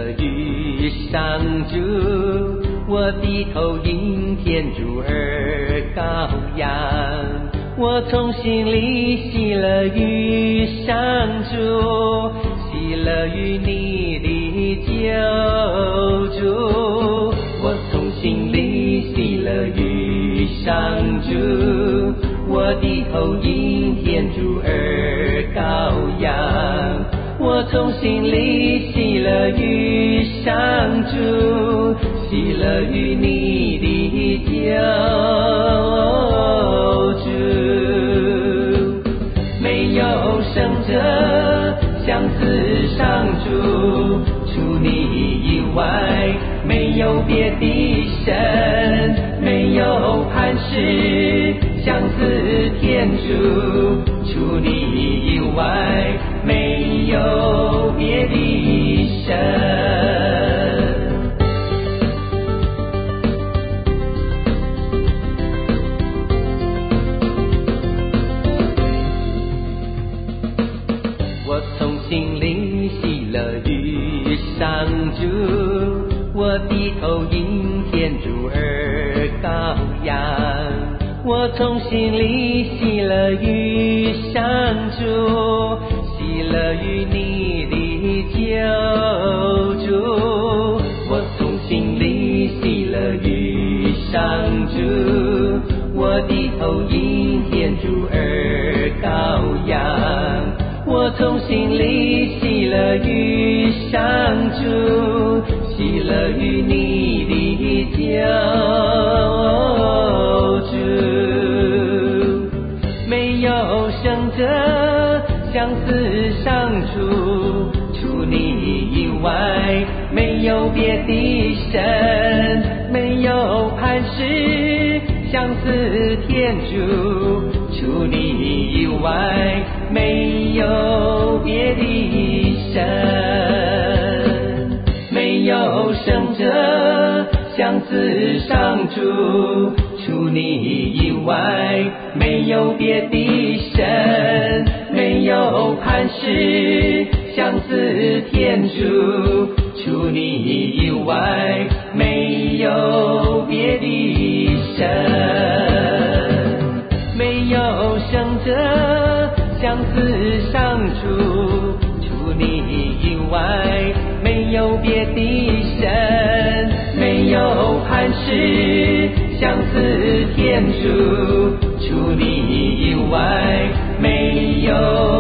了于上主，我低头迎天主而羔羊，我从心里喜乐于上主，喜乐于你的救主，我从心里喜乐于上主，我低头迎天主而羔羊，我从心里喜乐于上主，喜乐于你的救主。没有圣者像似上主，除你以外没有别的神，没有磐石像似天主，除你以外没有别的神。我从心里喜乐于上主，我低头迎天主而羔羊，我从心里喜乐于上主，喜乐于你的救主，我从心里喜乐于上主，我低头迎天主而羔羊，我从心里喜乐于上主，喜乐于你的救主。没有圣者像似上主，除你以外没有别的神，没有磐石像似天主，除你以外没有别的神。没有圣者像似上主，除你以外没有别的神，没有磐石像似天主，除你以外没有别的神。没有圣者像似上主，除你以外没有别的神，没有磐石像似天主，除你以外没有